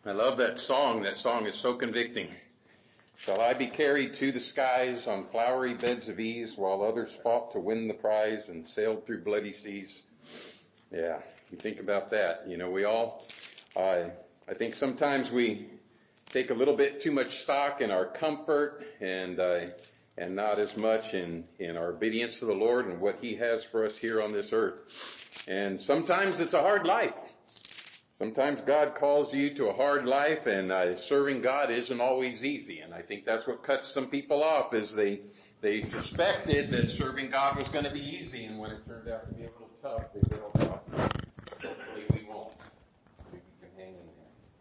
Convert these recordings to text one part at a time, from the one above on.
I love that song. That song is so convicting. Shall I be carried to the skies on flowery beds of ease while others fought to win the prize and sailed through bloody seas? Yeah, you think about that. You know, we all, I think sometimes we take a little bit too much stock in our comfort and not as much in our obedience to the Lord and what He has for us here on this earth. And sometimes it's a hard life. Sometimes God calls you to a hard life, and serving God isn't always easy. And I think that's what cuts some people off, is they suspected that serving God was going to be easy, and when it turned out to be a little tough, they bailed out. Hopefully we won't. We can hang in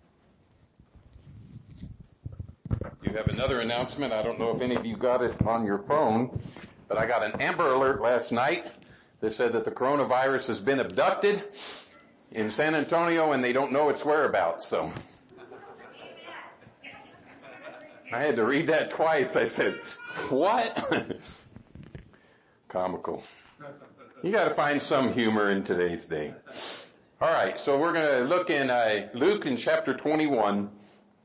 there. You have another announcement. I don't know if any of you got it on your phone, but I got an Amber Alert last night that said that the coronavirus has been abducted in San Antonio, and they don't know its whereabouts. So I had to read that twice. I said, what? Comical. You got to find some humor in today's day. All right, so we're going to look in Luke in chapter 21.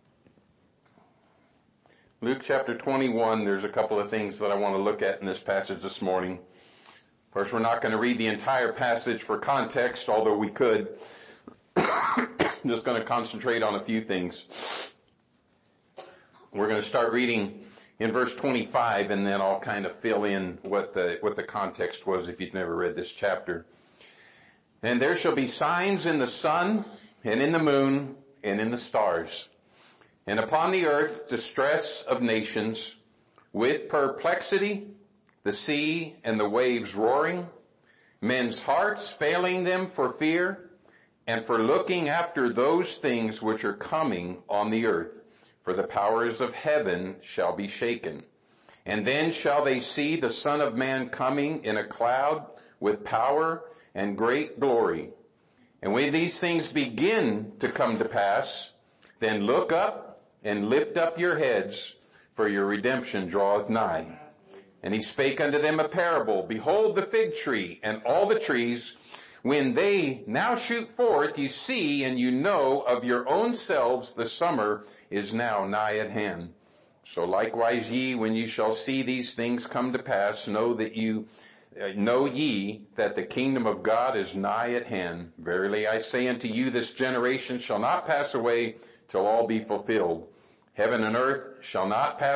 Luke chapter 21, there's a couple of things that I want to look at in this passage this morning. Of course, we're not going to read the entire passage for context, although we could. Just going to concentrate on a few things. We're going to start reading in verse 25, and then I'll kind of fill in what the context was if you've never read this chapter. And there shall be signs in the sun, and in the moon, and in the stars. And upon the earth distress of nations, with perplexity, the sea and the waves roaring, men's hearts failing them for fear, and for looking after those things which are coming on the earth. For the powers of heaven shall be shaken. And then shall they see the Son of Man coming in a cloud with power and great glory. And when these things begin to come to pass, then look up and lift up your heads, for your redemption draweth nigh. And he spake unto them a parable. Behold the fig tree and all the trees, when they now shoot forth, you see and you know of your own selves the summer is now nigh at hand. So likewise ye, when you shall see these things come to pass, know ye that the kingdom of God is nigh at hand. Verily I say unto you, this generation shall not pass away till all be fulfilled. Heaven and earth shall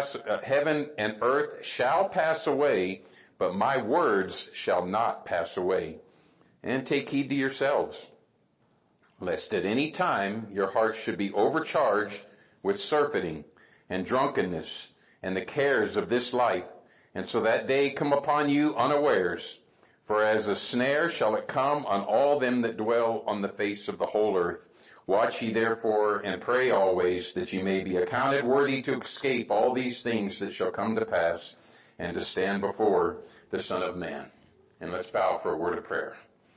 pass away, but my words shall not pass away. And take heed to yourselves, lest at any time your hearts should be overcharged with surfeiting and drunkenness and the cares of this life, and so that day come upon you unawares. For as a snare shall it come on all them that dwell on the face of the whole earth. Watch ye therefore and pray always, that ye may be accounted worthy to escape all these things that shall come to pass, and to stand before the Son of Man. And let's bow for a word of prayer.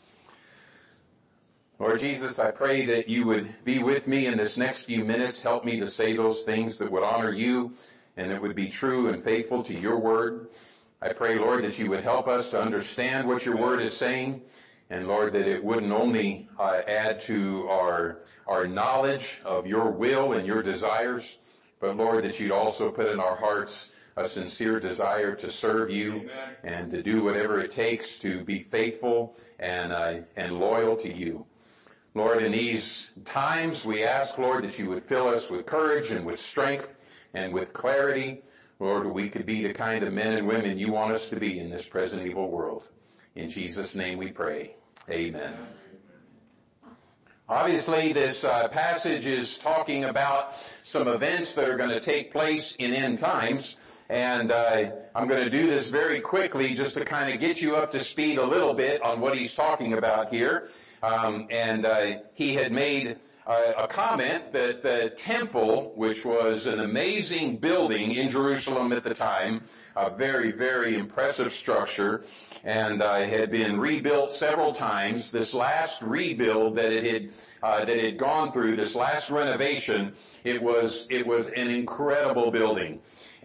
Lord Jesus, I pray that you would be with me in this next few minutes. Help me to say those things that would honor you and that would be true and faithful to your word. I pray, Lord, that you would help us to understand what your word is saying. And Lord, that it wouldn't only add to our knowledge of your will and your desires, but Lord, that you'd also put in our hearts a sincere desire to serve you and to do whatever it takes to be faithful and loyal to you. Lord, in these times we ask, Lord, that you would fill us with courage and with strength and with clarity. Lord, we could be the kind of men and women you want us to be in this present evil world. In Jesus' name we pray. Amen. Obviously, this passage is talking about some events that are going to take place in end times. And I'm going to do this very quickly just to kind of get you up to speed a little bit on what he's talking about here. He had made a comment that the temple, which was an amazing building in Jerusalem at the time, a very, very impressive structure, and had been rebuilt several times. This last rebuild that it had gone through, this last renovation, it was an incredible building. And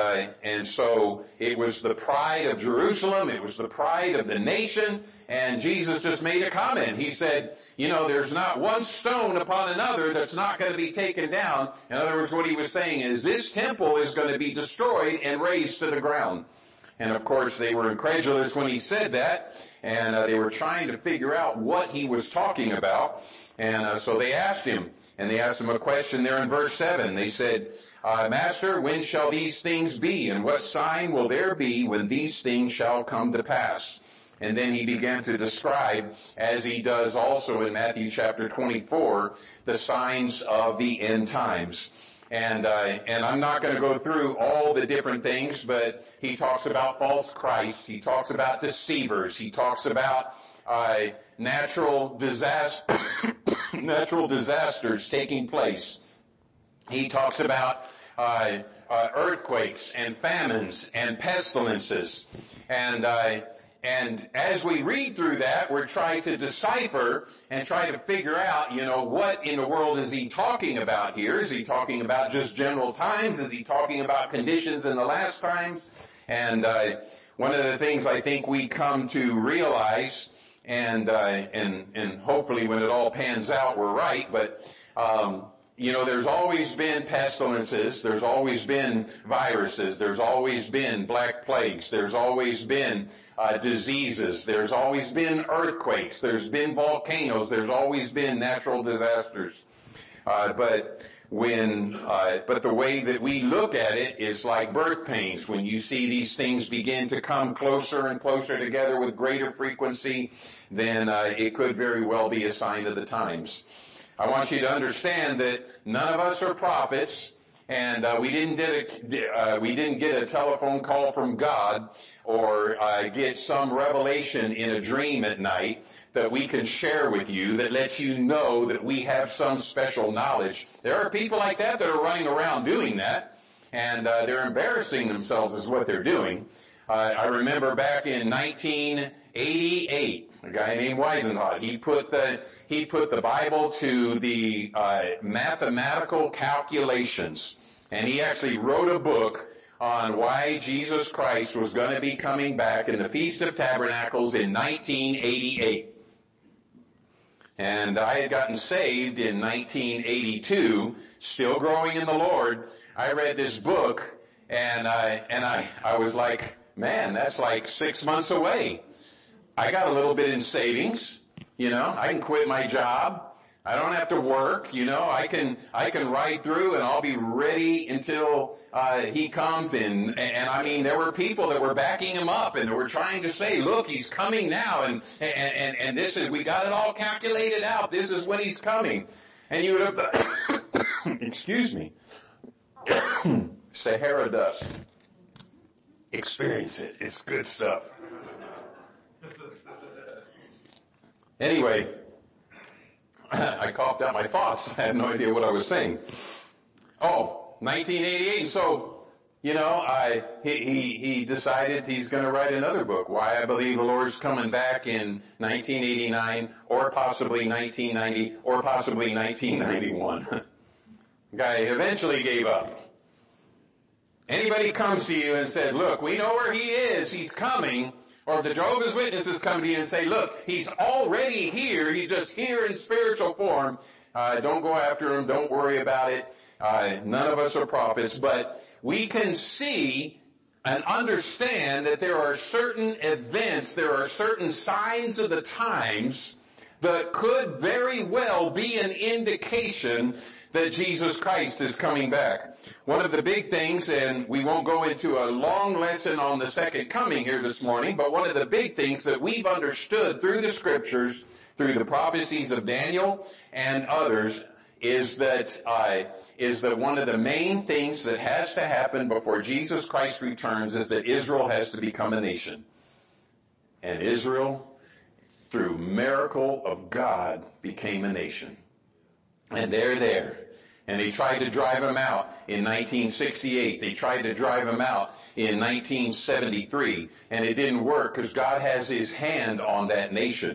and so it was the pride of Jerusalem. It was the pride of the nation. And Jesus just made a comment. He said, there's not one stone upon another that's not going to be taken down. In other words, what he was saying is this temple is going to be destroyed and razed to the ground. And of course, they were incredulous when he said that, and they were trying to figure out what he was talking about. And so they asked him, and they asked him a question there in verse 7. They said, Master, when shall these things be, and what sign will there be when these things shall come to pass? And then he began to describe, as he does also in Matthew chapter 24, the signs of the end times. And I'm not going to go through all the different things, but he talks about false Christ. He talks about deceivers. He talks about natural disasters taking place. He talks about earthquakes and famines and pestilences. And as we read through that, we're trying to decipher and try to figure out, what in the world is he talking about here? Is he talking about just general times? Is he talking about conditions in the last times? And one of the things I think we come to realize, and hopefully when it all pans out, we're right, but there's always been pestilences, there's always been viruses, there's always been black plagues, there's always been diseases, there's always been earthquakes, there's been volcanoes, there's always been natural disasters. But the way that we look at it is like birth pains. When you see these things begin to come closer and closer together with greater frequency, then it could very well be a sign of the times. I want you to understand that none of us are prophets, and we didn't get a telephone call from God or get some revelation in a dream at night that we can share with you that lets you know that we have some special knowledge. There are people like that are running around doing that, and they're embarrassing themselves is what they're doing. I remember back in 1988, a guy named Weisenhot, he put the Bible to the mathematical calculations, and he actually wrote a book on why Jesus Christ was going to be coming back in the Feast of Tabernacles in 1988. And I had gotten saved in 1982, still growing in the Lord. I read this book, and I was like, man, that's like 6 months away. I got a little bit in savings, I can quit my job. I don't have to work, I can ride through and I'll be ready until he comes. And I mean, there were people that were backing him up and they were trying to say, look, he's coming now, and this is, we got it all calculated out. This is when he's coming. And you would have excuse me, Sahara dust. Experience it. It's good stuff. Anyway, I coughed out my thoughts. I had no idea what I was saying. 1988. So, he decided he's going to write another book, Why I Believe the Lord's Coming Back in 1989, or possibly 1990, or possibly 1991. Guy eventually gave up. Anybody comes to you and said, look, we know where he is, he's coming, or if the Jehovah's Witnesses come to you and say, look, he's already here, he's just here in spiritual form, don't go after him, don't worry about it. None of us are prophets, but we can see and understand that there are certain events, there are certain signs of the times that could very well be an indication that Jesus Christ is coming back. One of the big things, and we won't go into a long lesson on the second coming here this morning, but one of the big things that we've understood through the scriptures, through the prophecies of Daniel and others, is that one of the main things that has to happen before Jesus Christ returns is that Israel has to become a nation. And Israel, through miracle of God, became a nation. And they're there. And they tried to drive him out in 1968. They tried to drive him out in 1973. And it didn't work because God has his hand on that nation.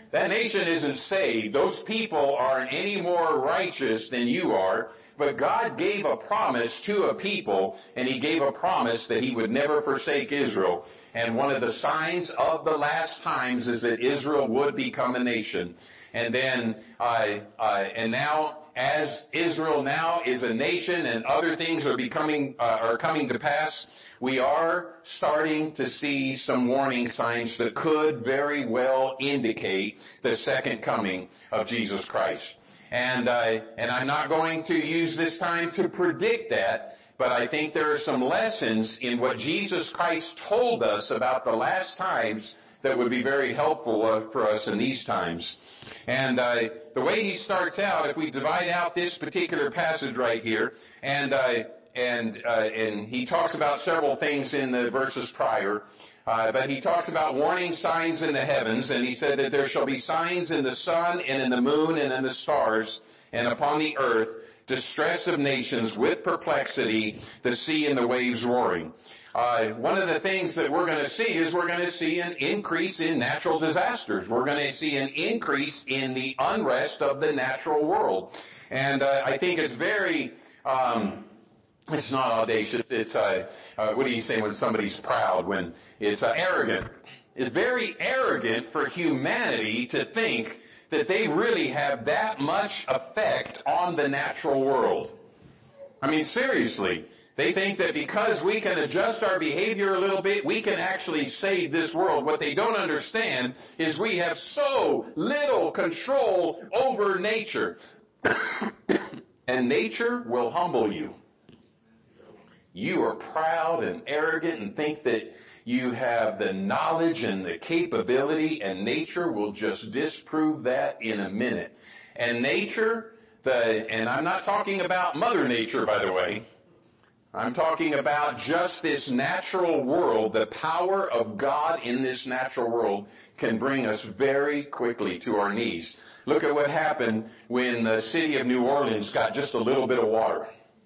That nation isn't saved. Those people aren't any more righteous than you are. But God gave a promise to a people, and he gave a promise that he would never forsake Israel. And one of the signs of the last times is that Israel would become a nation. And then, and now, as Israel now is a nation and other things are coming to pass, we are starting to see some warning signs that could very well indicate the second coming of Jesus Christ. And I'm not going to use this time to predict that, but I think there are some lessons in what Jesus Christ told us about the last times that would be very helpful for us in these times. And the way he starts out, if we divide out this particular passage right here, and he talks about several things in the verses prior, but he talks about warning signs in the heavens, and he said that there shall be signs in the sun and in the moon and in the stars and upon the earth, distress of nations with perplexity, the sea and the waves roaring. One of the things that we're going to see is we're going to see an increase in natural disasters. We're going to see an increase in the unrest of the natural world. And I think it's very... it's not audacious. It's, what do you say when somebody's proud? When it's arrogant. It's very arrogant for humanity to think that they really have that much effect on the natural world. I mean, seriously. They think that because we can adjust our behavior a little bit, we can actually save this world. What they don't understand is we have so little control over nature. And nature will humble you. You are proud and arrogant and think that you have the knowledge and the capability, and nature will just disprove that in a minute. And nature, and I'm not talking about Mother Nature, by the way. I'm talking about just this natural world. The power of God in this natural world can bring us very quickly to our knees. Look at what happened when the city of New Orleans got just a little bit of water.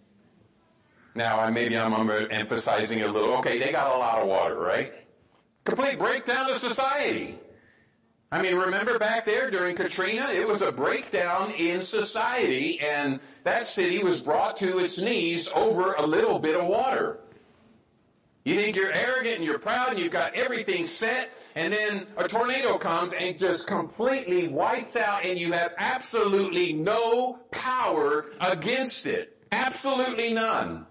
Now, maybe I'm emphasizing a little. Okay, they got a lot of water, right? Complete breakdown of society. I mean, remember back there during Katrina, it was a breakdown in society, and that city was brought to its knees over a little bit of water. You think you're arrogant and you're proud and you've got everything set, and then a tornado comes and just completely wipes out, and you have absolutely no power against it. Absolutely none.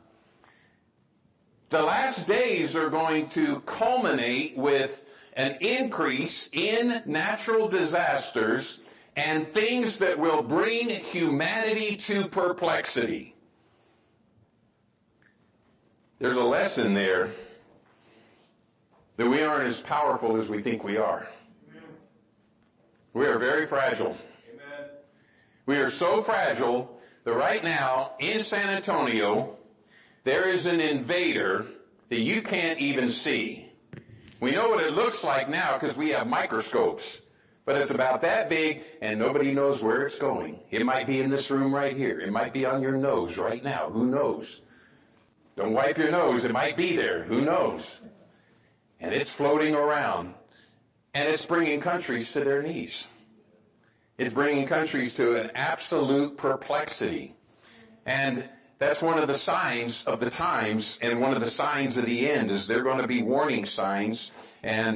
The last days are going to culminate with an increase in natural disasters and things that will bring humanity to perplexity. There's a lesson there that we aren't as powerful as we think we are. Amen. We are very fragile. Amen. We are so fragile that right now in San Antonio, there is an invader that you can't even see. We know what it looks like now because we have microscopes. But it's about that big, and nobody knows where it's going. It might be in this room right here. It might be on your nose right now. Who knows? Don't wipe your nose. It might be there. Who knows? And it's floating around. And it's bringing countries to their knees. It's bringing countries to an absolute perplexity. And that's one of the signs of the times, and one of the signs of the end is there going to be warning signs, and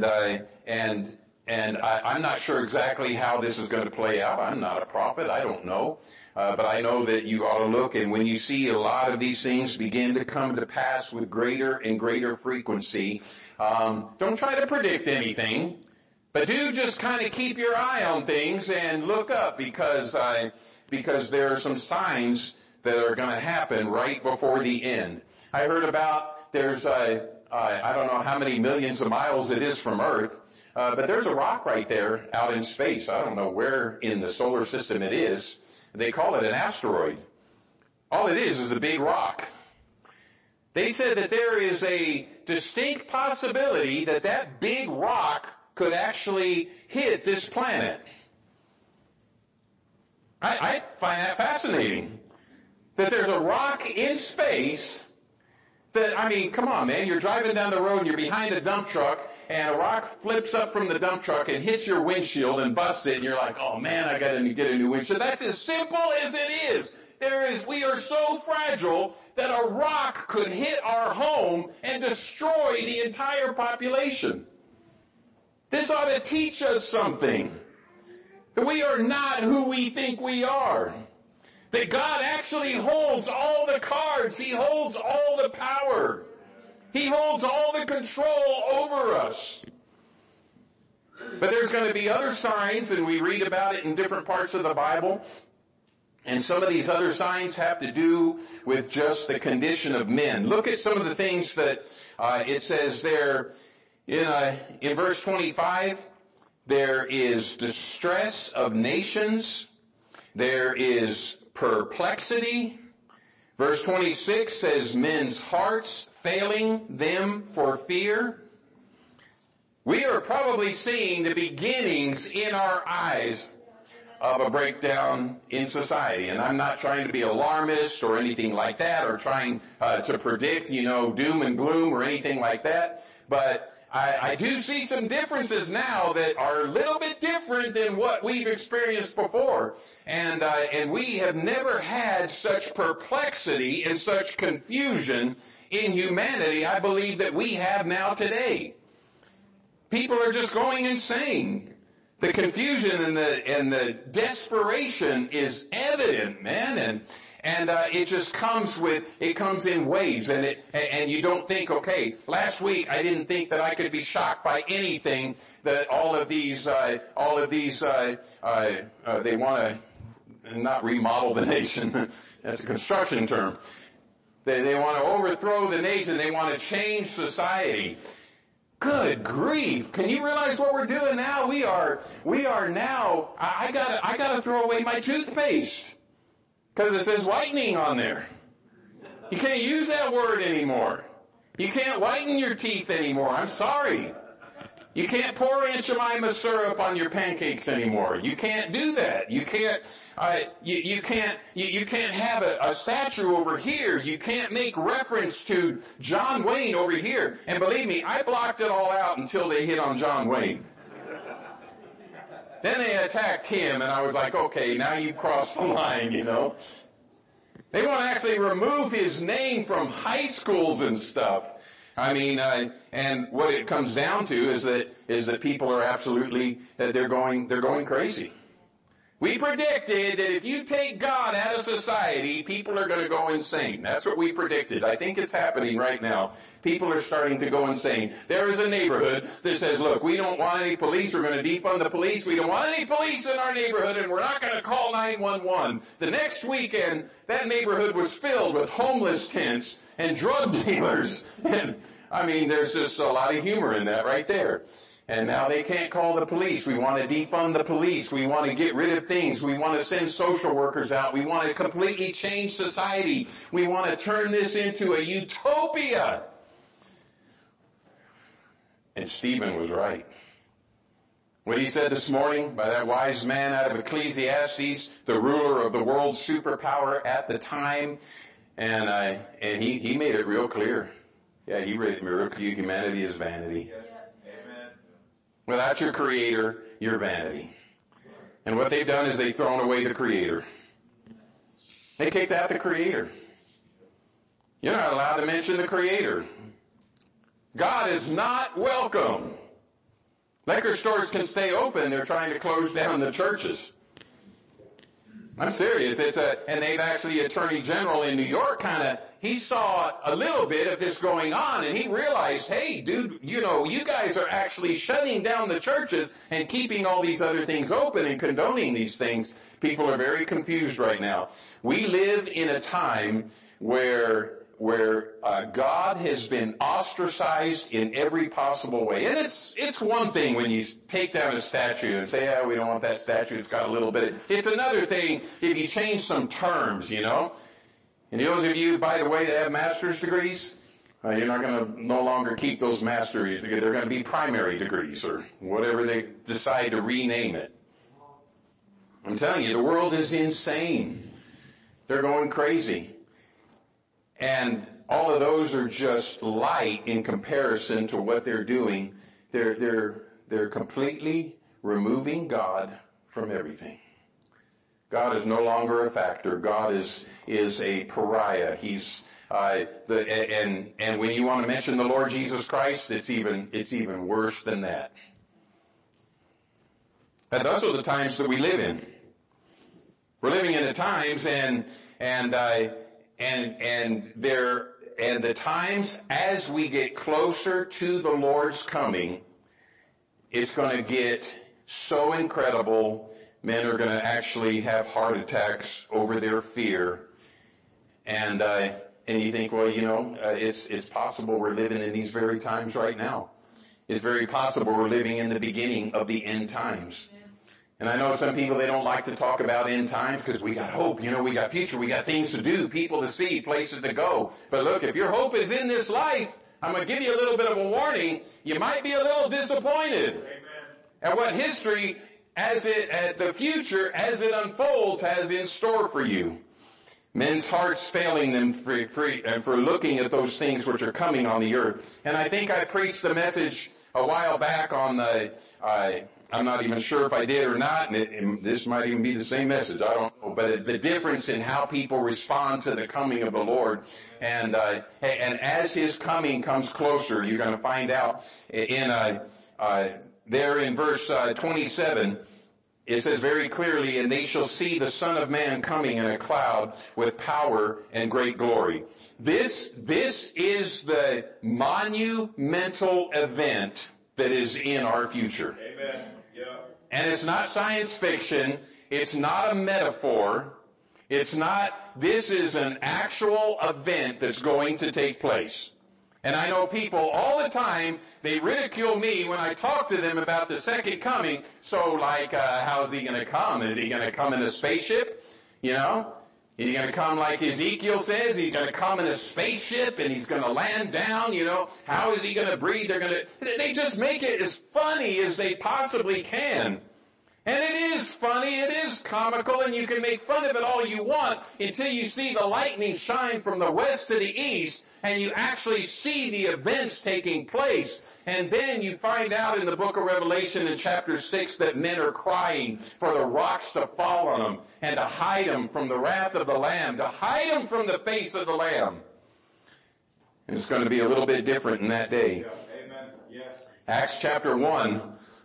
I'm not sure exactly how this is going to play out. I'm not a prophet. I don't know. But I know that you ought to look, and when you see a lot of these things begin to come to pass with greater and greater frequency, don't try to predict anything, but do just kind of keep your eye on things and look up, because there are some signs that are going to happen right before the end. I heard about there's I don't know how many millions of miles it is from Earth, but there's a rock right there out in space. I don't know where in the solar system it is. They call it an asteroid. All it is a big rock. They said that there is a distinct possibility that that big rock could actually hit this planet. I find that fascinating. That there's a rock in space that, I mean, come on, man, you're driving down the road and you're behind a dump truck and a rock flips up from the dump truck and hits your windshield and busts it, and you're like, oh man, I gotta get a new windshield. That's as simple as it is. We are so fragile that a rock could hit our home and destroy the entire population. This ought to teach us something. That we are not who we think we are. That God actually holds all the cards. He holds all the power. He holds all the control over us. But there's going to be other signs, and we read about it in different parts of the Bible. And some of these other signs have to do with just the condition of men. Look at some of the things that it says there in verse 25. There is distress of nations. There is perplexity. Verse 26 says men's hearts failing them for fear. We are probably seeing the beginnings in our eyes of a breakdown in society. And I'm not trying to be alarmist or anything like that, or trying to predict, doom and gloom or anything like that. But I do see some differences now that are a little bit different than what we've experienced before. And we have never had such perplexity and such confusion in humanity, I believe, that we have now today. People are just going insane. The confusion and the desperation is evident, man, and it just comes in waves, and you don't think, okay, last week I didn't think that I could be shocked by anything that all of these they want to not remodel the nation. That's a construction term. They want to overthrow the nation. They want to change society. Good grief. Can you realize what we're doing now? We are now, I gotta throw away my toothpaste because it says whitening on there. You can't use that word anymore. You can't whiten your teeth anymore. I'm sorry. You can't pour Aunt Jemima syrup on your pancakes anymore. You can't do that. You can't have a statue over here. You can't make reference to John Wayne over here. And believe me, I blocked it all out until they hit on John Wayne. Then they attacked him, and I was like, okay, now you've crossed the line, They want to actually remove his name from high schools and stuff. I mean, and what it comes down to is that people are absolutely, they're going crazy. We predicted that if you take God out of society, people are going to go insane. That's what we predicted. I think it's happening right now. People are starting to go insane. There is a neighborhood that says, look, we don't want any police. We're going to defund the police. We don't want any police in our neighborhood, and we're not going to call 911. The next weekend, that neighborhood was filled with homeless tents and drug dealers. And, I mean, there's just a lot of humor in that right there. And now they can't call the police. We want to defund the police. We want to get rid of things. We want to send social workers out. We want to completely change society. We want to turn this into a utopia. And Stephen was right. What he said this morning by that wise man out of Ecclesiastes, the ruler of the world's superpower at the time, and he made it real clear. Yeah, he made it real clear. Humanity is vanity. Yes. Amen. Without your Creator, you're vanity. And what they've done is they've thrown away the Creator. They kicked out the Creator. You're not allowed to mention the Creator. God is not welcome. Liquor stores can stay open. They're trying to close down the churches. I'm serious. And they've actually, Attorney General in New York he saw a little bit of this going on, and he realized, hey, dude, you guys are actually shutting down the churches and keeping all these other things open and condoning these things. People are very confused right now. We live in a time where God has been ostracized in every possible way. And it's one thing when you take down a statue and say, yeah, we don't want that statue, it's got a little bit. It's another thing if you change some terms, And those of you, by the way, that have master's degrees, you're not going to no longer keep those master's degrees. They're going to be primary degrees or whatever they decide to rename it. I'm telling you, the world is insane. They're going crazy. And all of those are just light in comparison to what they're doing they're completely removing God from everything. God is no longer a factor. God is a pariah. He's and when you want to mention the Lord Jesus Christ, it's even worse than that. And those are the times that we live in. We're living in the times and the times as we get closer to the Lord's coming, it's going to get so incredible. Men are going to actually have heart attacks over their fear. And you think, well, it's possible we're living in these very times right now. It's very possible we're living in the beginning of the end times. And I know some people, they don't like to talk about end times because we got hope, we got future, we got things to do, people to see, places to go. But look, if your hope is in this life, I'm going to give you a little bit of a warning. You might be a little disappointed. Amen. At what history, at the future, as it unfolds, has in store for you. Men's hearts failing them for looking at those things which are coming on the earth. And I think I preached the message a while back on I'm not even sure if I did or not, and this might even be the same message, I don't know, but the difference in how people respond to the coming of the Lord. And as His coming comes closer, you're going to find out there in verse 27, it says very clearly, and they shall see the Son of Man coming in a cloud with power and great glory. This is the monumental event that is in our future. Amen. Yeah. And it's not science fiction. It's not a metaphor. This is an actual event that's going to take place. And I know people all the time, they ridicule me when I talk to them about the second coming. So how is He going to come? Is He going to come in a spaceship? Is He going to come like Ezekiel says? He's going to come in a spaceship and He's going to land down, How is He going to breathe? They just make it as funny as they possibly can. And it is funny, it is comical, and you can make fun of it all you want until you see the lightning shine from the west to the east, and you actually see the events taking place. And then you find out in the book of Revelation in chapter 6 that men are crying for the rocks to fall on them and to hide them from the wrath of the Lamb, to hide them from the face of the Lamb. And it's going to be a little bit different in that day. Yeah. Amen. Yes. Acts chapter 1.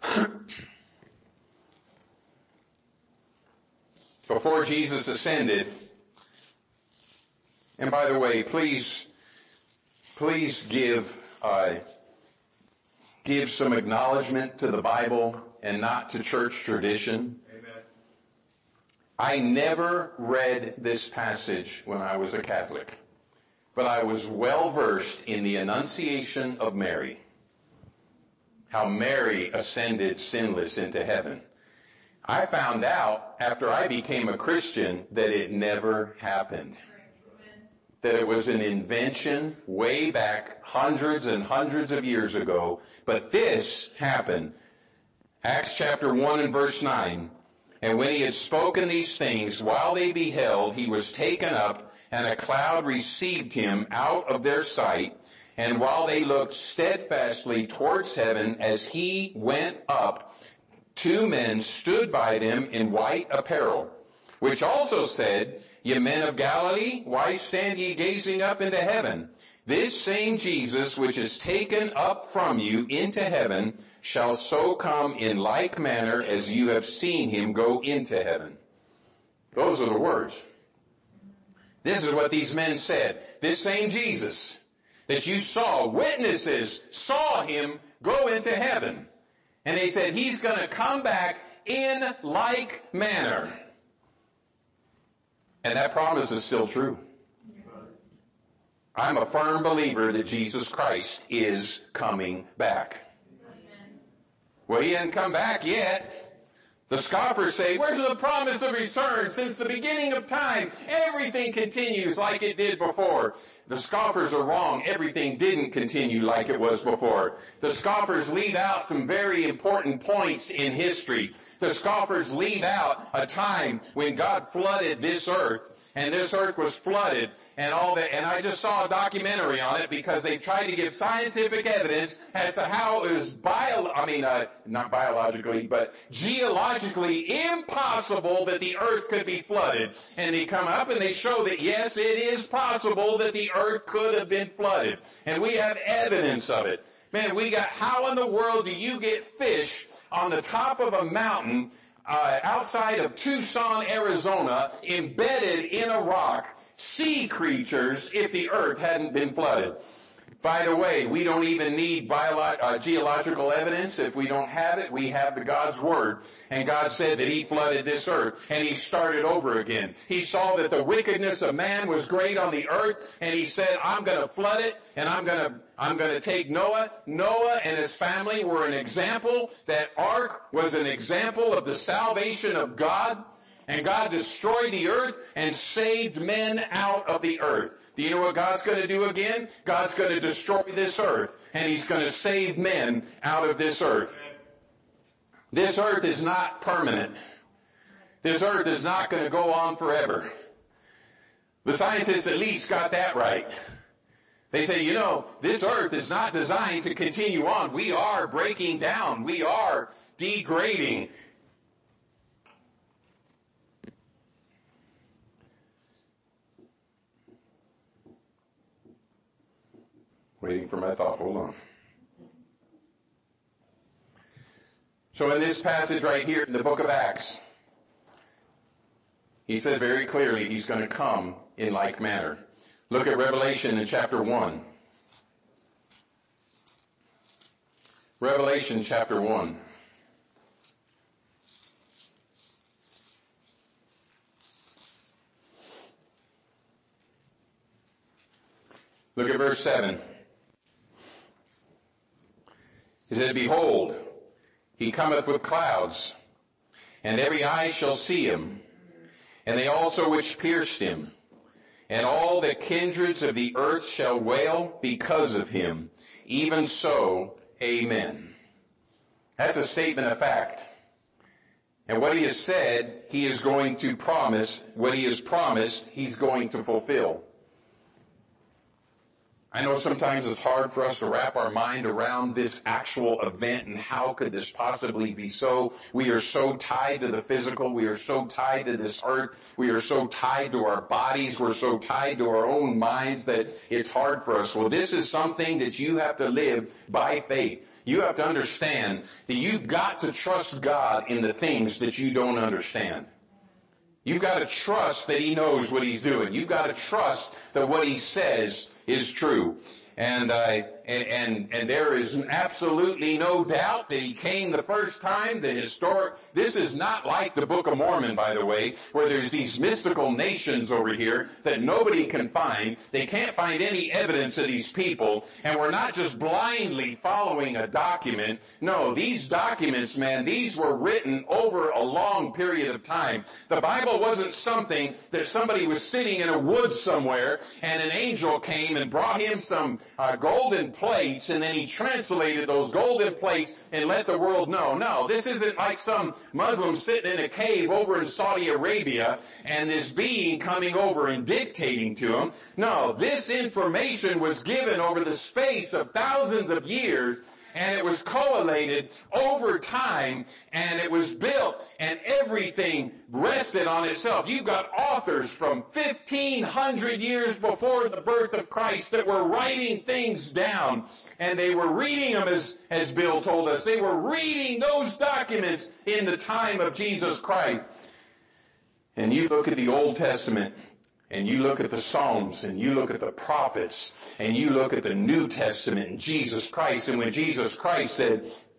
Before Jesus ascended, and by the way, please give some acknowledgement to the Bible and not to church tradition. Amen. I never read this passage when I was a Catholic, but I was well versed in the Annunciation of Mary, how Mary ascended sinless into heaven. I found out after I became a Christian that it never happened. That it was an invention way back hundreds and hundreds of years ago. But this happened. Acts chapter 1 and verse 9. And when He had spoken these things, while they beheld, He was taken up, and a cloud received Him out of their sight. And while they looked steadfastly towards heaven as He went up, 2 men stood by them in white apparel, which also said, Ye men of Galilee, why stand ye gazing up into heaven? This same Jesus, which is taken up from you into heaven, shall so come in like manner as you have seen Him go into heaven. Those are the words. This is what these men said. This same Jesus that you saw, witnesses saw Him go into heaven. And they said, He's going to come back in like manner. And that promise is still true. I'm a firm believer that Jesus Christ is coming back. Well, He hasn't come back yet, The scoffers say, where's the promise of return? Since the beginning of time, everything continues like it did before. The scoffers are wrong. Everything didn't continue like it was before. The scoffers leave out some very important points in history. The scoffers leave out a time when God flooded this earth. And this earth was flooded and all that. And I just saw a documentary on it because they tried to give scientific evidence as to how it was not biologically, but geologically impossible that the earth could be flooded. And they come up and they show that yes, it is possible that the earth could have been flooded. And we have evidence of it. Man, how in the world do you get fish on the top of a mountain outside of Tucson, Arizona, embedded in a rock, sea creatures, if the earth hadn't been flooded? By the way, we don't even need geological evidence. If we don't have it, we have the God's Word. And God said that He flooded this earth, and He started over again. He saw that the wickedness of man was great on the earth, and He said, I'm going to flood it, and I'm going to take Noah. Noah and his family were an example. That ark was an example of the salvation of God. And God destroyed the earth and saved men out of the earth. Do you know what God's going to do again? God's going to destroy this earth, and He's going to save men out of this earth. This earth is not permanent. This earth is not going to go on forever. The scientists at least got that right. They say, this earth is not designed to continue on. We are breaking down. We are degrading. Waiting for my thought. Hold on. So in this passage right here in the book of Acts, He said very clearly He's going to come in like manner. Look at Revelation in chapter 1. Revelation chapter 1. Look at verse 7. He said, Behold, He cometh with clouds, and every eye shall see Him, and they also which pierced Him. And all the kindreds of the earth shall wail because of Him. Even so, amen. That's a statement of fact. And what He has said, He is going to promise. What He has promised, He's going to fulfill. I know sometimes it's hard for us to wrap our mind around this actual event and how could this possibly be so. We are so tied to the physical. We are so tied to this earth. We are so tied to our bodies. We're so tied to our own minds that it's hard for us. Well, this is something that you have to live by faith. You have to understand that you've got to trust God in the things that you don't understand. You've got to trust that He knows what He's doing. You've got to trust that what He says is true. And there is absolutely no doubt that He came the first time. This is not like the Book of Mormon, by the way, where there's these mystical nations over here that nobody can find. They can't find any evidence of these people. And we're not just blindly following a document. No, these documents, man, these were written over a long period of time. The Bible wasn't something that somebody was sitting in a woods somewhere and an angel came and brought him some golden plates, and then he translated those golden plates and let the world know. No, this isn't like some Muslim sitting in a cave over in Saudi Arabia and this being coming over and dictating to him. No, this information was given over the space of thousands of years, and it was collated over time, and it was built, and everything rested on itself. You've got authors from 1,500 years before the birth of Christ that were writing things down, and they were reading them, as Bill told us. They were reading those documents in the time of Jesus Christ. And you look at the Old Testament, and you look at the Psalms, and you look at the prophets, and you look at the New Testament and Jesus Christ. And when Jesus Christ said,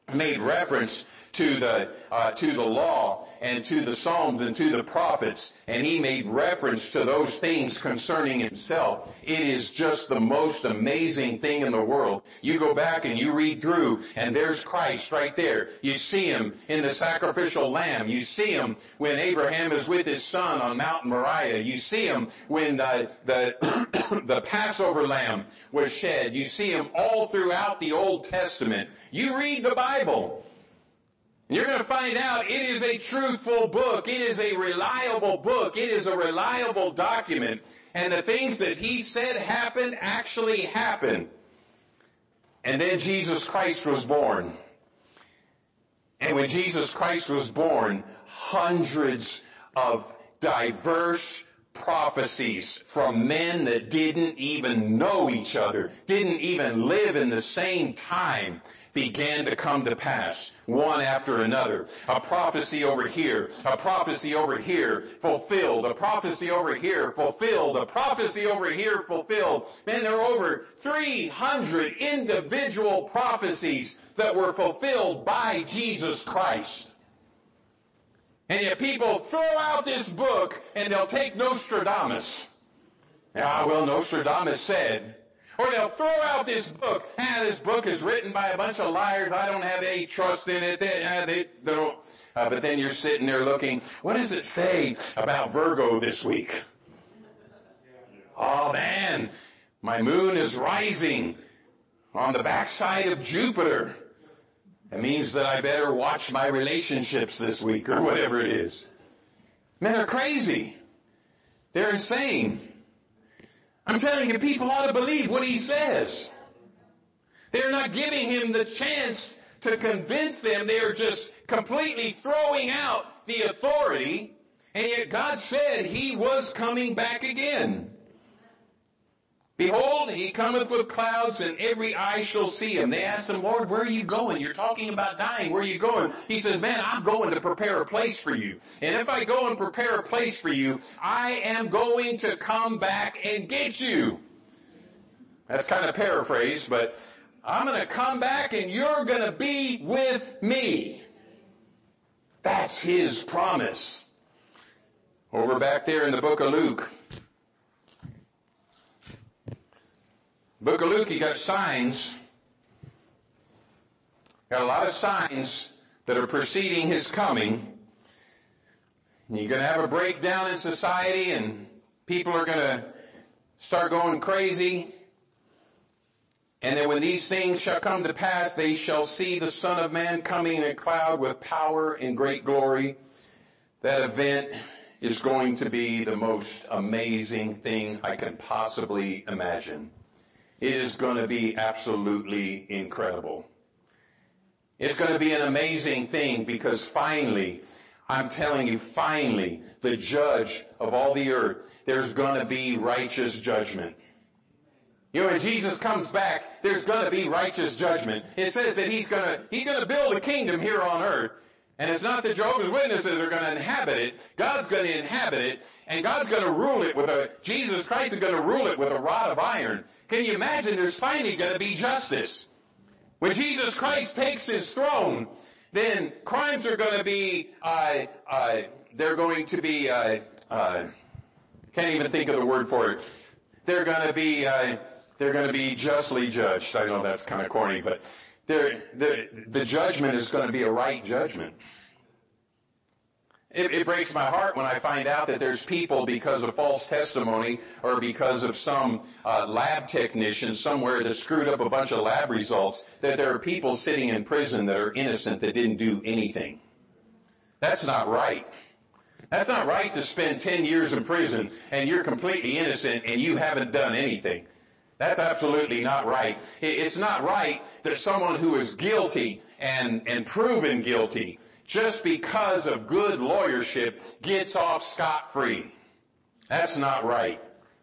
made reference to the law and to the Psalms and to the prophets, and he made reference to those things concerning himself. It is just the most amazing thing in the world. You go back and you read through, and there's Christ right there. You see him in the sacrificial lamb. You see him when Abraham is with his son on Mount Moriah. You see him when the Passover lamb was shed. You see him all throughout the Old Testament. You read the Bible. You're going to find out it is a truthful book. It is a reliable book. It is a reliable document. And the things that he said happened actually happened. And then Jesus Christ was born. And when Jesus Christ was born, hundreds of diverse prophecies from men that didn't even know each other, didn't even live in the same time, began to come to pass, one after another. A prophecy over here, a prophecy over here, fulfilled. A prophecy over here, fulfilled. A prophecy over here, fulfilled. Man, there are over 300 individual prophecies that were fulfilled by Jesus Christ. And yet people throw out this book and they'll take Nostradamus. Well, Nostradamus said. Or they'll throw out this book. This book is written by a bunch of liars. I don't have any trust in it. They don't. But then you're sitting there looking, what does it say about Virgo this week? Oh man, my moon is rising on the backside of Jupiter. It means that I better watch my relationships this week, or whatever it is. Men are crazy. They're insane. I'm telling you, people ought to believe what he says. They're not giving him the chance to convince them. They are just completely throwing out the authority. And yet God said he was coming back again. Behold, he cometh with clouds, and every eye shall see him. They asked him, Lord, where are you going? You're talking about dying. Where are you going? He says, man, I'm going to prepare a place for you. And if I go and prepare a place for you, I am going to come back and get you. That's kind of paraphrase, but I'm going to come back and you're going to be with me. That's his promise. Over back there in the book of Luke. Book of Luke, you got signs. Got a lot of signs that are preceding his coming. You're going to have a breakdown in society, and people are going to start going crazy. And then when these things shall come to pass, they shall see the Son of Man coming in a cloud with power and great glory. That event is going to be the most amazing thing I can possibly imagine. It is going to be absolutely incredible. It's going to be an amazing thing because finally, I'm telling you, finally, the judge of all the earth, there's going to be righteous judgment. You know, when Jesus comes back, there's going to be righteous judgment. It says that he's going to build a kingdom here on earth. And it's not the Jehovah's Witnesses that are going to inhabit it. God's going to inhabit it, and God's going to rule it Jesus Christ is going to rule it with a rod of iron. Can you imagine there's finally going to be justice? When Jesus Christ takes his throne, then crimes are going to be, they're going to be, can't even think of the word for it. They're going to be justly judged. I know that's kind of corny, but the judgment is going to be a right judgment. It breaks my heart when I find out that there's people, because of false testimony or because of some lab technician somewhere that screwed up a bunch of lab results, that there are people sitting in prison that are innocent that didn't do anything. That's not right. That's not right to spend 10 years in prison and you're completely innocent and you haven't done anything. That's absolutely not right. It's not right that someone who is guilty and proven guilty just because of good lawyership gets off scot-free. That's not right.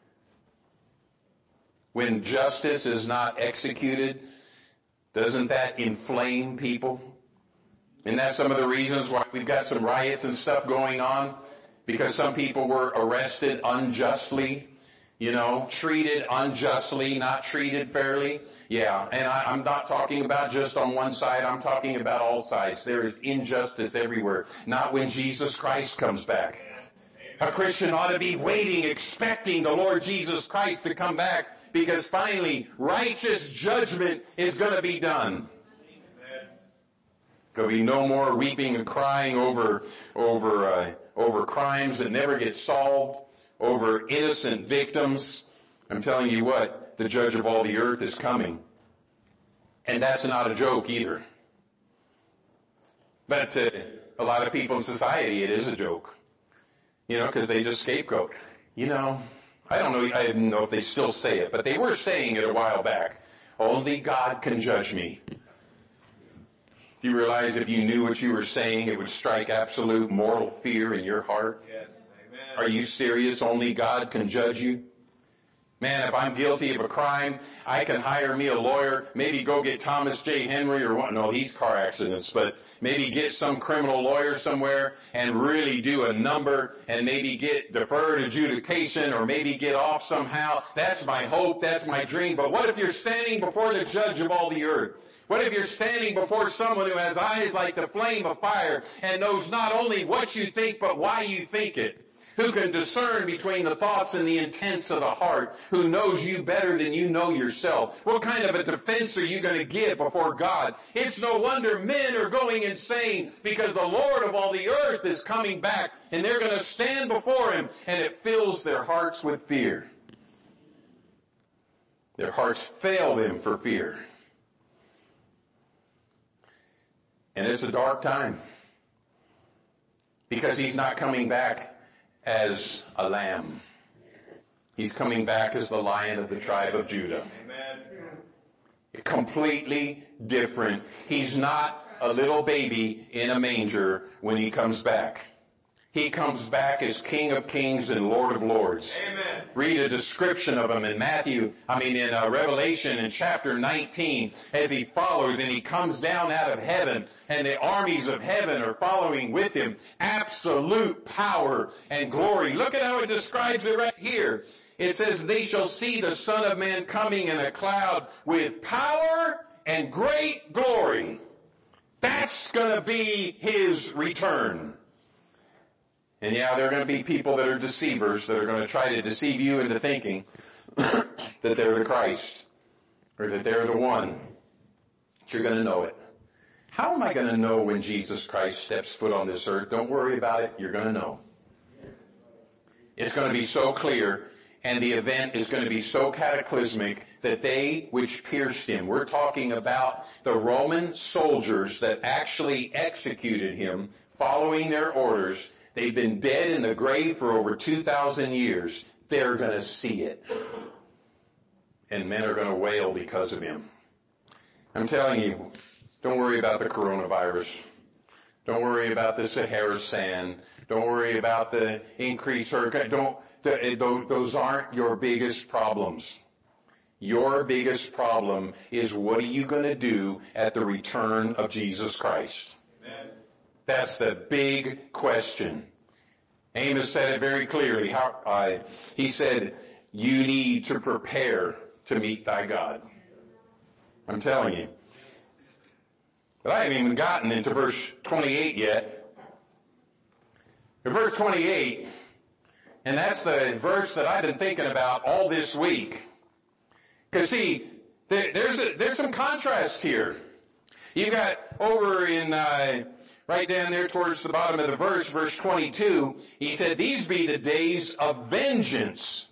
When justice is not executed, doesn't that inflame people? And that's some of the reasons why we've got some riots and stuff going on, because some people were arrested unjustly, treated unjustly, not treated fairly. Yeah, and I'm not talking about just on one side. I'm talking about all sides. There is injustice everywhere. Not when Jesus Christ comes back. A Christian ought to be waiting, expecting the Lord Jesus Christ to come back, because finally righteous judgment is going to be done. There'll be no more weeping and crying over crimes that never get solved, over innocent victims. I'm telling you what, the judge of all the earth is coming. And that's not a joke either. But to a lot of people in society, it is a joke. Because they just scapegoat. I don't know, I didn't know if they still say it, but they were saying it a while back. Only God can judge me. Do you realize if you knew what you were saying, it would strike absolute mortal fear in your heart? Yes. Amen. Are you serious? Only God can judge you? Man, if I'm guilty of a crime, I can hire me a lawyer, maybe go get Thomas J. Henry or what? No, he's car accidents, but maybe get some criminal lawyer somewhere and really do a number and maybe get deferred adjudication or maybe get off somehow. That's my hope. That's my dream. But what if you're standing before the judge of all the earth? What if you're standing before someone who has eyes like the flame of fire and knows not only what you think, but why you think it? Who can discern between the thoughts and the intents of the heart, who knows you better than you know yourself? What kind of a defense are you going to give before God? It's no wonder men are going insane, because the Lord of all the earth is coming back, and they're going to stand before Him, and it fills their hearts with fear. Their hearts fail them for fear. And it's a dark time, because He's not coming back as a lamb. He's coming back as the Lion of the tribe of Judah. Amen. Completely different. He's not a little baby in a manger when He comes back. He comes back as King of Kings and Lord of Lords. Amen. Read a description of Him in Revelation in chapter 19, as He follows and He comes down out of heaven, and the armies of heaven are following with Him. Absolute power and glory. Look at how it describes it right here. It says, they shall see the Son of Man coming in a cloud with power and great glory. That's going to be His return. And yeah, there are going to be people that are deceivers that are going to try to deceive you into thinking that they're the Christ or that they're the one. But you're going to know it. How am I going to know when Jesus Christ steps foot on this earth? Don't worry about it. You're going to know. It's going to be so clear, and the event is going to be so cataclysmic that they which pierced Him. We're talking about the Roman soldiers that actually executed Him following their orders. They've been dead in the grave for over 2,000 years. They're going to see it. And men are going to wail because of Him. I'm telling you, don't worry about the coronavirus. Don't worry about the Sahara sand. Don't worry about the increased hurricane. Those aren't your biggest problems. Your biggest problem is, what are you going to do at the return of Jesus Christ? Amen. That's the big question. Amos said it very clearly. He said, you need to prepare to meet thy God. I'm telling you. But I haven't even gotten into verse 28 yet. In verse 28, and that's the verse that I've been thinking about all this week. Because see, there's some contrast here. You got over in right down there towards the bottom of the verse 22, he said, these be the days of vengeance.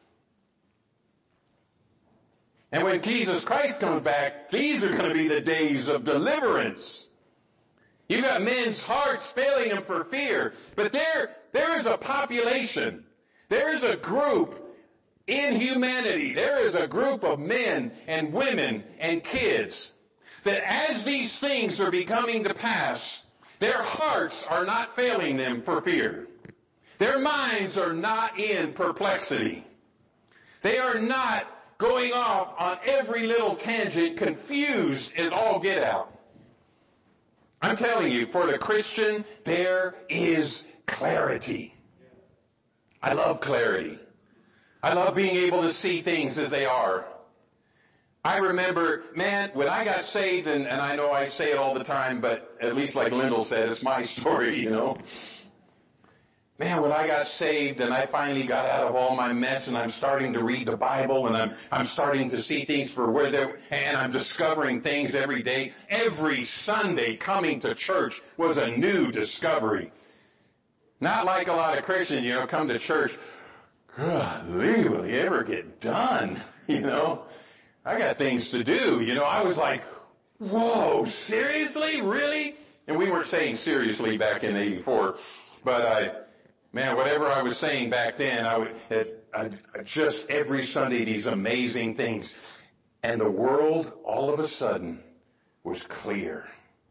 And when Jesus Christ comes back, these are going to be the days of deliverance. You've got men's hearts failing them for fear. But there is a population, there is a group in humanity, there is a group of men and women and kids that as these things are becoming to pass, their hearts are not failing them for fear. Their minds are not in perplexity. They are not going off on every little tangent, confused as all get out. I'm telling you, for the Christian, there is clarity. I love clarity. I love being able to see things as they are. I remember, man, when I got saved, and I know I say it all the time, but at least like Lyndall said, it's my story, you know. Man, when I got saved and I finally got out of all my mess and I'm starting to read the Bible and I'm starting to see things for where they're, and I'm discovering things every day. Every Sunday coming to church was a new discovery. Not like a lot of Christians, you know, come to church, golly, will you ever get done? You know, I got things to do. You know, I was like, whoa, seriously? Really? And we weren't saying seriously back in 84, but man, whatever I was saying back then, I just every Sunday these amazing things. And the world all of a sudden was clear.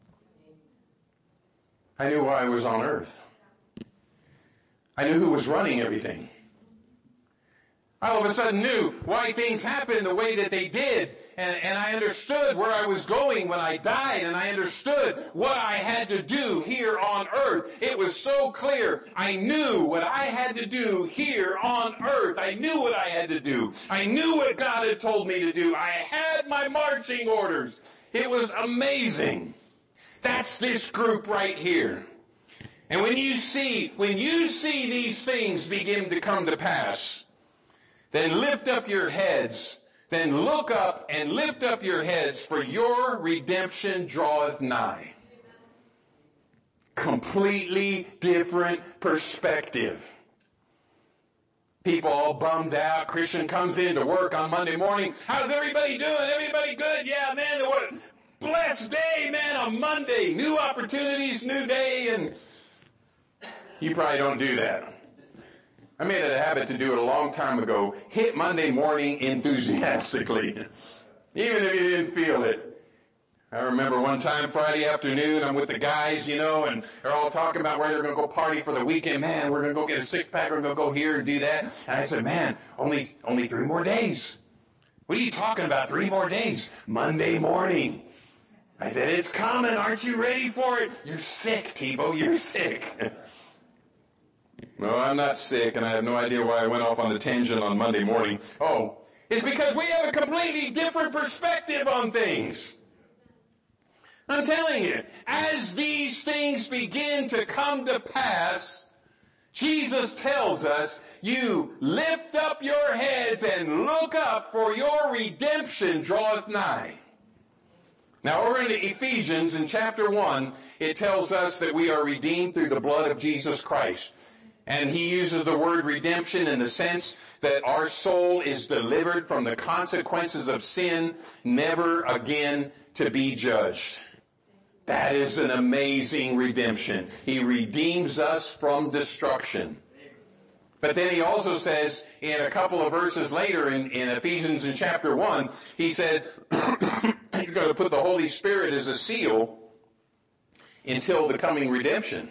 I knew why I was on earth. I knew who was running everything. I all of a sudden knew why things happened the way that they did. And I understood where I was going when I died, and I understood what I had to do here on earth. It was so clear. I knew what I had to do here on earth. I knew what I had to do. I knew what God had told me to do. I had my marching orders. It was amazing. That's this group right here. And when you see these things begin to come to pass, then lift up your heads. Then look up and lift up your heads, for your redemption draweth nigh. Completely different perspective. People all bummed out. Christian comes in to work on Monday morning. How's everybody doing? Everybody good? Yeah, man, what a blessed day, man, on Monday. New opportunities, new day, and you probably don't do that. I made it a habit to do it a long time ago. Hit Monday morning enthusiastically, even if you didn't feel it. I remember one time Friday afternoon, I'm with the guys, you know, and they're all talking about where they're going to go party for the weekend. Man, we're going to go get a six-pack. We're going to go here and do that. And I said, man, only 3 more days. What are you talking about? 3 more days? Monday morning. I said, it's coming. Aren't you ready for it? You're sick, Tebow. You're sick. No, I'm not sick, and I have no idea why I went off on a tangent on Monday morning. Oh, it's because we have a completely different perspective on things. I'm telling you, as these things begin to come to pass, Jesus tells us, you lift up your heads and look up, for your redemption draweth nigh. Now, over in Ephesians, in chapter 1, it tells us that we are redeemed through the blood of Jesus Christ. And he uses the word redemption in the sense that our soul is delivered from the consequences of sin, never again to be judged. That is an amazing redemption. He redeems us from destruction. But then he also says in a couple of verses later in Ephesians in chapter 1, he said, he's going to put the Holy Spirit as a seal until the coming redemption.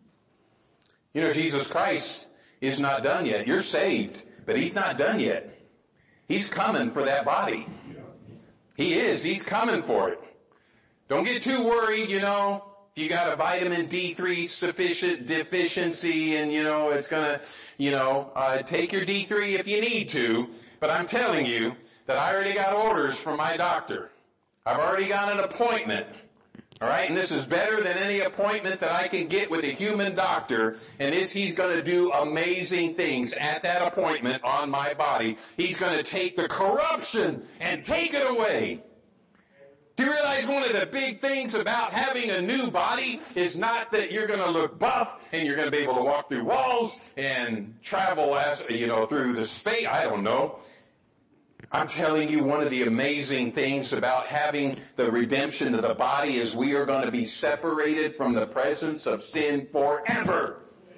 You know, Jesus Christ is not done yet. You're saved, but he's not done yet. He's coming for that body. He is. He's coming for it. Don't get too worried, you know, if you got a vitamin D3 deficiency and, you know, it's going to, take your D3 if you need to. But I'm telling you that I already got orders from my doctor. I've already got an appointment. All right, and this is better than any appointment that I can get with a human doctor, and he's going to do amazing things at that appointment on my body. He's going to take the corruption and take it away. Do you realize one of the big things about having a new body is not that you're going to look buff and you're going to be able to walk through walls and travel through the space? I don't know. I'm telling you, one of the amazing things about having the redemption of the body is we are going to be separated from the presence of sin forever.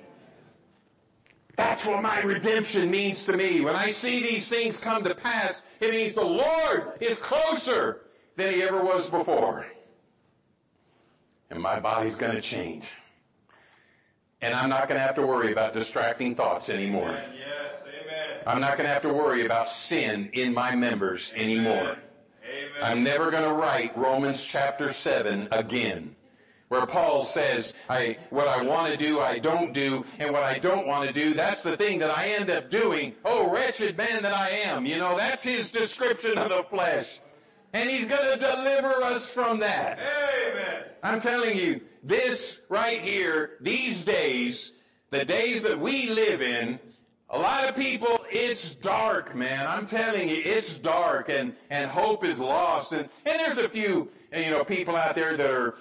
That's what my redemption means to me. When I see these things come to pass, it means the Lord is closer than he ever was before. And my body's going to change. And I'm not going to have to worry about distracting thoughts anymore. Amen. Yes, amen. I'm not going to have to worry about sin in my members anymore. Amen. I'm never going to write Romans chapter 7 again. where Paul says, what I want to do, I don't do, and what I don't want to do, that's the thing that I end up doing. Oh, wretched man that I am. You know, that's his description of the flesh. And he's going to deliver us from that. Amen. I'm telling you, this right here, these days, the days that we live in, a lot of people, it's dark, man. I'm telling you, it's dark, and hope is lost. And there's a few, people out there that are,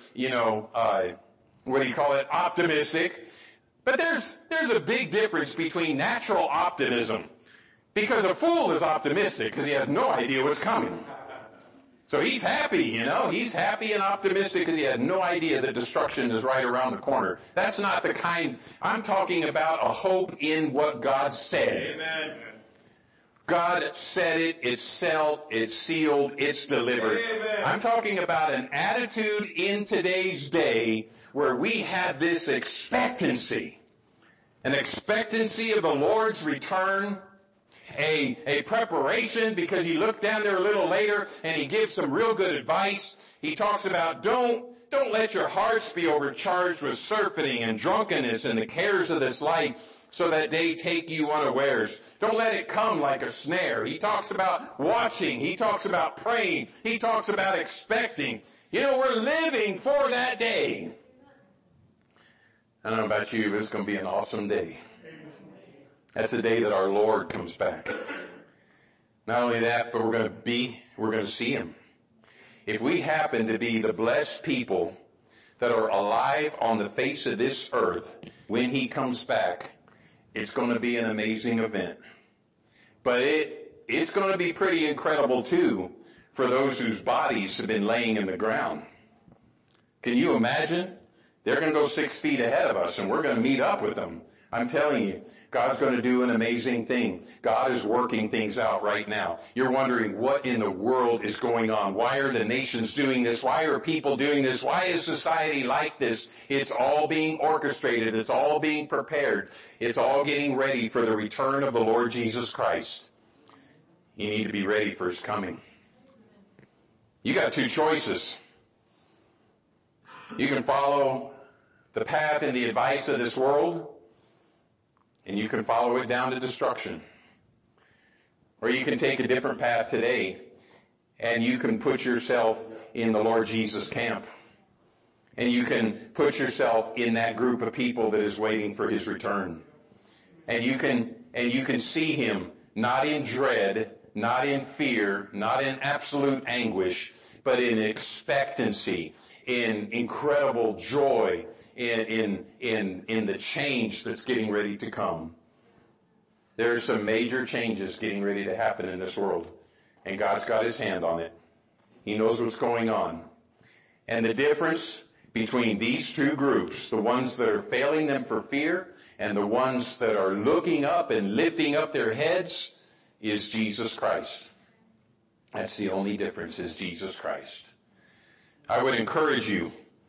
optimistic. But there's a big difference between natural optimism. Because a fool is optimistic because he has no idea what's coming. So he's happy, he's happy and optimistic because he had no idea that destruction is right around the corner. That's not the kind, I'm talking about a hope in what God said. Amen. God said it, it's settled, it's sealed, it's delivered. Amen. I'm talking about an attitude in today's day where we have this expectancy. An expectancy of the Lord's return. A preparation, because you look down there a little later and he gives some real good advice. He talks about don't let your hearts be overcharged with surfeiting and drunkenness and the cares of this life so that they take you unawares. Don't let it come like a snare. He talks about watching. He talks about praying. He talks about expecting. We're living for that day. I don't know about you, but it's going to be an awesome day. That's the day that our Lord comes back. Not only that, but we're going to see Him. If we happen to be the blessed people that are alive on the face of this earth when He comes back, it's going to be an amazing event. But it's going to be pretty incredible too for those whose bodies have been laying in the ground. Can you imagine? They're going to go 6 feet ahead of us and we're going to meet up with them. I'm telling you, God's going to do an amazing thing. God is working things out right now. You're wondering what in the world is going on. Why are the nations doing this? Why are people doing this? Why is society like this? It's all being orchestrated. It's all being prepared. It's all getting ready for the return of the Lord Jesus Christ. You need to be ready for His coming. You got 2 choices. You can follow the path and the advice of this world, and you can follow it down to destruction. Or you can take a different path today, and you can put yourself in the Lord Jesus camp. And you can put yourself in that group of people that is waiting for His return. And you can see Him not in dread, not in fear, not in absolute anguish, but in expectancy, in incredible joy, in the change that's getting ready to come. There are some major changes getting ready to happen in this world, and God's got His hand on it. He knows what's going on. And the difference between these 2 groups, the ones that are failing them for fear and the ones that are looking up and lifting up their heads, is Jesus Christ. That's the only difference, is Jesus Christ. I would encourage you.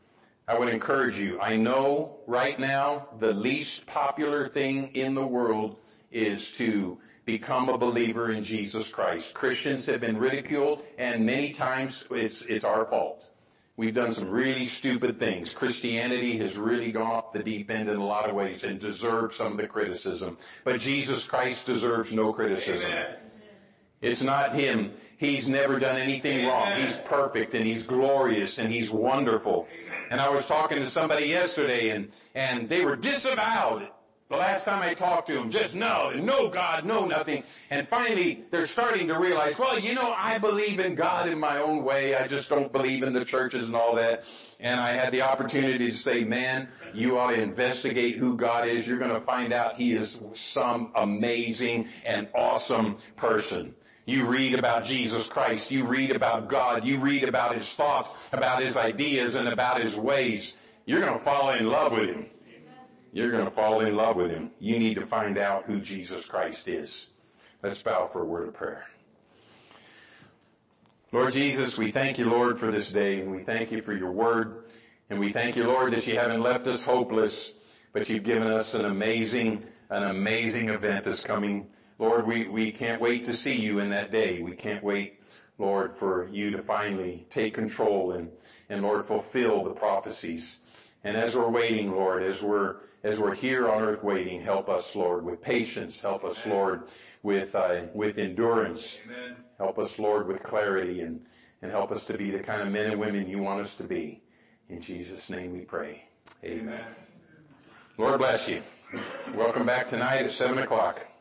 I know right now the least popular thing in the world is to become a believer in Jesus Christ. Christians have been ridiculed, and many times it's our fault. We've done some really stupid things. Christianity has really gone off the deep end in a lot of ways and deserves some of the criticism. But Jesus Christ deserves no criticism. Amen. It's not Him. He's never done anything wrong. He's perfect and He's glorious and He's wonderful. And I was talking to somebody yesterday and they were disavowed. The last time I talked to them, just no God, no nothing. And finally, they're starting to realize, well, I believe in God in my own way. I just don't believe in the churches and all that. And I had the opportunity to say, man, you ought to investigate who God is. You're going to find out He is some amazing and awesome person. You read about Jesus Christ. You read about God. You read about His thoughts, about His ideas, and about His ways. You're going to fall in love with Him. You're going to fall in love with Him. You need to find out who Jesus Christ is. Let's bow for a word of prayer. Lord Jesus, we thank You, Lord, for this day, and we thank You for Your word. And we thank You, Lord, that You haven't left us hopeless, but You've given us an amazing event that's coming. Lord, we can't wait to see You in that day. We can't wait Lord, for you to finally take control and Lord, fulfill the prophecies. And as we're waiting, Lord, as we're here on earth waiting, help us, Lord, with patience. Help us, Lord, with endurance. Amen. Help us, Lord, with clarity and help us to be the kind of men and women you want us to be. In Jesus' name we pray. Amen. Amen. Lord bless you. Welcome back tonight at 7 o'clock.